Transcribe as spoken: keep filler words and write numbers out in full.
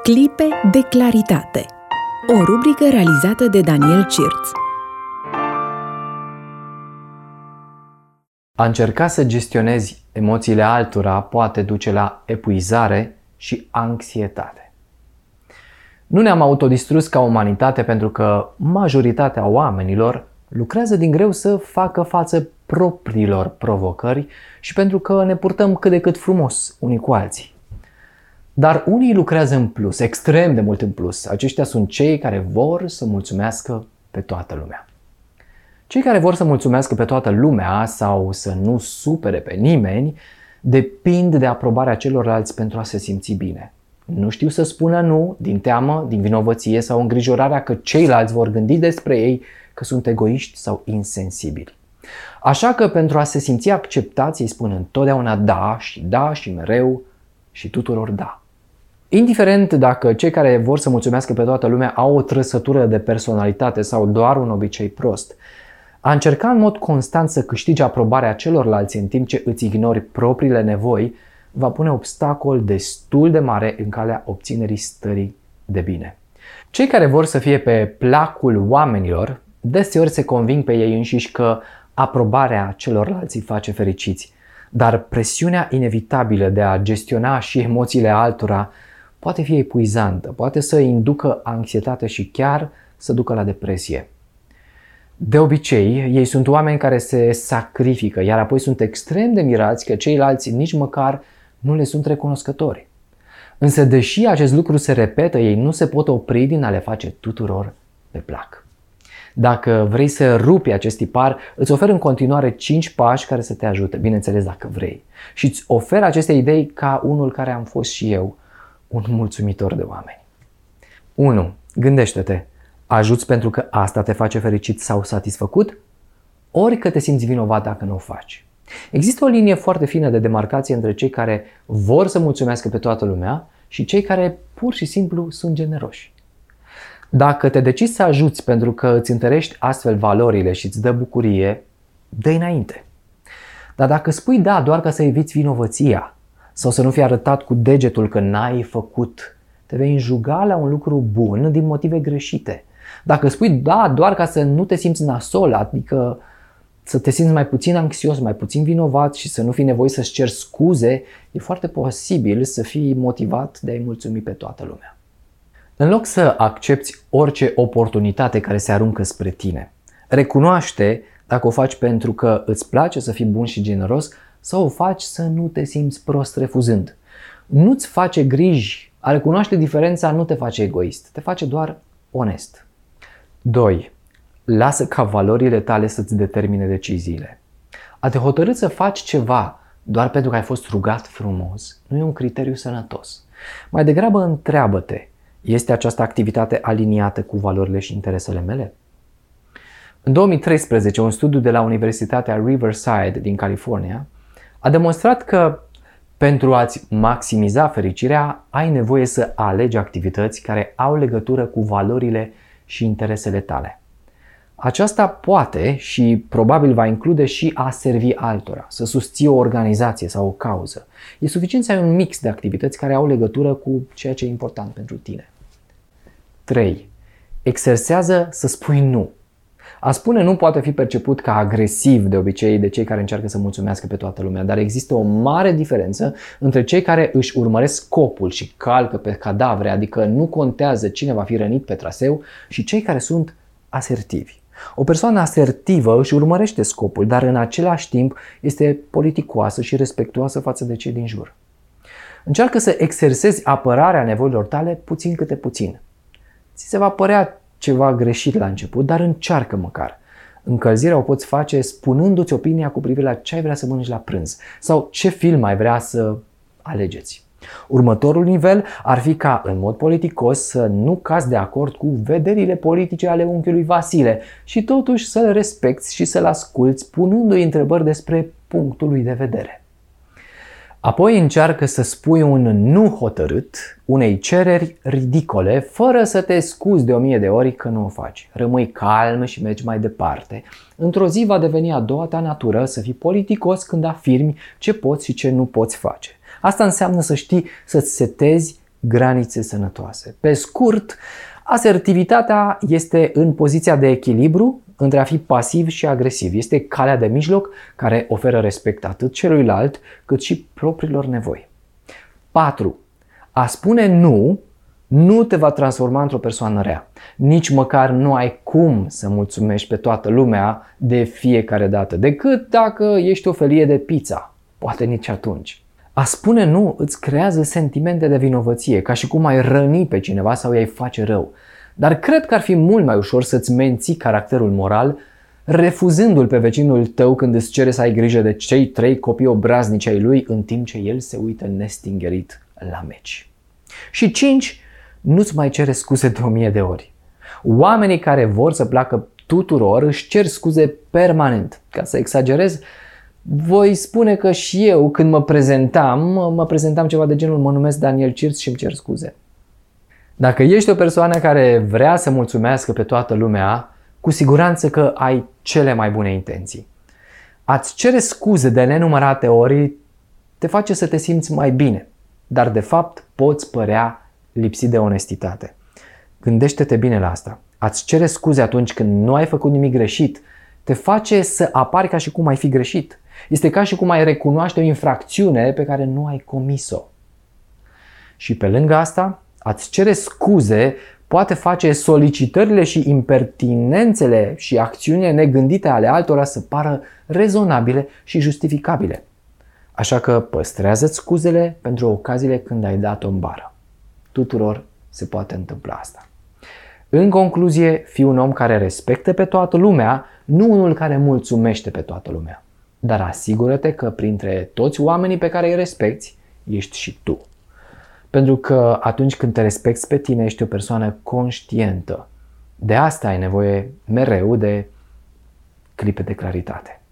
Clipe de claritate. O rubrică realizată de Daniel Cirț. A încerca să gestionezi emoțiile altora poate duce la epuizare și anxietate. Nu ne-am autodistrus ca umanitate pentru că majoritatea oamenilor lucrează din greu să facă față propriilor provocări și pentru că ne purtăm cât de cât frumos unii cu alții. Dar unii lucrează în plus, extrem de mult în plus. Aceștia sunt cei care vor să mulțumească pe toată lumea. Cei care vor să mulțumească pe toată lumea sau să nu supere pe nimeni depind de aprobarea celorlalți pentru a se simți bine. Nu știu să spună nu din teamă, din vinovăție sau îngrijorarea că ceilalți vor gândi despre ei că sunt egoiști sau insensibili. Așa că pentru a se simți acceptați îi spun întotdeauna da și da și mereu și tuturor da. Indiferent dacă cei care vor să mulțumească pe toată lumea au o trăsătură de personalitate sau doar un obicei prost, a încerca în mod constant să câștigi aprobarea celorlalți în timp ce îți ignori propriile nevoi va pune obstacol destul de mare în calea obținerii stării de bine. Cei care vor să fie pe placul oamenilor deseori se conving pe ei înșiși că aprobarea celorlalți îi face fericiți, dar presiunea inevitabilă de a gestiona și emoțiile altora poate fi epuizantă, poate să inducă anxietate și chiar să ducă la depresie. De obicei, ei sunt oameni care se sacrifică, iar apoi sunt extrem de mirați că ceilalți nici măcar nu le sunt recunoscători. Însă, deși acest lucru se repetă, ei nu se pot opri din a le face tuturor pe plac. Dacă vrei să rupi acest tipar, îți ofer în continuare cinci pași care să te ajute, bineînțeles dacă vrei. Și îți ofer aceste idei ca unul care am fost și eu, un mulțumitor de oameni. unu. Gândește-te. Ajuți pentru că asta te face fericit sau satisfăcut? Ori că te simți vinovat dacă nu o faci. Există o linie foarte fină de demarcație între cei care vor să mulțumească pe toată lumea și cei care pur și simplu sunt generoși. Dacă te decizi să ajuți pentru că îți întărești astfel valorile și îți dă bucurie, dă înainte. Dar dacă spui da doar ca să eviți vinovăția sau să nu fii arătat cu degetul că n-ai făcut, te vei înjuga la un lucru bun din motive greșite. Dacă spui da doar ca să nu te simți nasol, adică să te simți mai puțin anxios, mai puțin vinovat și să nu fii nevoit să-ți ceri scuze, e foarte posibil să fii motivat de a-i mulțumi pe toată lumea. În loc să accepti orice oportunitate care se aruncă spre tine, recunoaște dacă o faci pentru că îți place să fii bun și generos sau o faci să nu te simți prost refuzând. Nu-ți face griji, a recunoaște diferența nu te face egoist, te face doar onest. doi. Lasă ca valorile tale să-ți determine deciziile. A te hotărî să faci ceva doar pentru că ai fost rugat frumos nu e un criteriu sănătos. Mai degrabă întreabă-te, este această activitate aliniată cu valorile și interesele mele? În două mii treisprezece, un studiu de la Universitatea Riverside din California a demonstrat că pentru a-ți maximiza fericirea, ai nevoie să alegi activități care au legătură cu valorile și interesele tale. Aceasta poate și probabil va include și a servi altora, să susții o organizație sau o cauză. E suficient să ai un mix de activități care au legătură cu ceea ce e important pentru tine. trei. Exersează să spui nu. A spune nu poate fi perceput ca agresiv de obicei de cei care încearcă să mulțumească pe toată lumea, dar există o mare diferență între cei care își urmăresc scopul și calcă pe cadavre, adică nu contează cine va fi rănit pe traseu, și cei care sunt asertivi. O persoană asertivă își urmărește scopul, dar în același timp este politicoasă și respectuoasă față de cei din jur. Încearcă să exersezi apărarea nevoilor tale puțin câte puțin. Ți se va părea ceva greșit la început, dar încearcă măcar. Încălzirea o poți face spunându-ți opinia cu privire la ce ai vrea să mănânci la prânz sau ce film ai vrea să alegeți. Următorul nivel ar fi ca, în mod politicos, să nu cazi de acord cu vederile politice ale unchiului Vasile și totuși să-l respecti și să-l asculți punându-i întrebări despre punctul lui de vedere. Apoi încearcă să spui un nu hotărât unei cereri ridicole, fără să te scuzi de o mie de ori că nu o faci. Rămâi calm și mergi mai departe. Într-o zi va deveni a doua ta natură să fii politicos când afirmi ce poți și ce nu poți face. Asta înseamnă să știi să-ți setezi granițe sănătoase. Pe scurt, asertivitatea este în poziția de echilibru între a fi pasiv și agresiv. Este calea de mijloc care oferă respect atât celuilalt cât și propriilor nevoi. patru. A spune nu nu te va transforma într-o persoană rea. Nici măcar nu ai cum să mulțumești pe toată lumea de fiecare dată, decât dacă ești o felie de pizza. Poate nici atunci. A spune nu îți creează sentimente de vinovăție, ca și cum ai răni pe cineva sau i-ai face rău. Dar cred că ar fi mult mai ușor să-ți menții caracterul moral refuzându-l pe vecinul tău când îți cere să ai grijă de cei trei copii obraznici ai lui în timp ce el se uită nestingerit la meci. Și cinci. Nu-ți mai cere scuze de o mie de ori. Oamenii care vor să placă tuturor își cer scuze permanent. Ca să exagerez, voi spune că și eu când mă prezentam, mă prezentam ceva de genul: mă numesc Daniel Cirț și îmi cer scuze. Dacă ești o persoană care vrea să mulțumească pe toată lumea, cu siguranță că ai cele mai bune intenții. A-ți cere scuze de nenumărate ori te face să te simți mai bine, dar de fapt poți părea lipsit de onestitate. Gândește-te bine la asta. A-ți cere scuze atunci când nu ai făcut nimic greșit te face să apari ca și cum ai fi greșit. Este ca și cum ai recunoaște o infracțiune pe care nu ai comis-o. Și pe lângă asta, a-ți cere scuze poate face solicitările și impertinențele și acțiunile negândite ale altora să pară rezonabile și justificabile. Așa că păstrează-ți scuzele pentru ocaziile când ai dat-o în bară. Tuturor se poate întâmpla asta. În concluzie, fii un om care respectă pe toată lumea, nu unul care mulțumește pe toată lumea. Dar asigură-te că printre toți oamenii pe care îi respecti, ești și tu. Pentru că atunci când te respecti pe tine, ești o persoană conștientă. De asta ai nevoie mereu de clipe de claritate.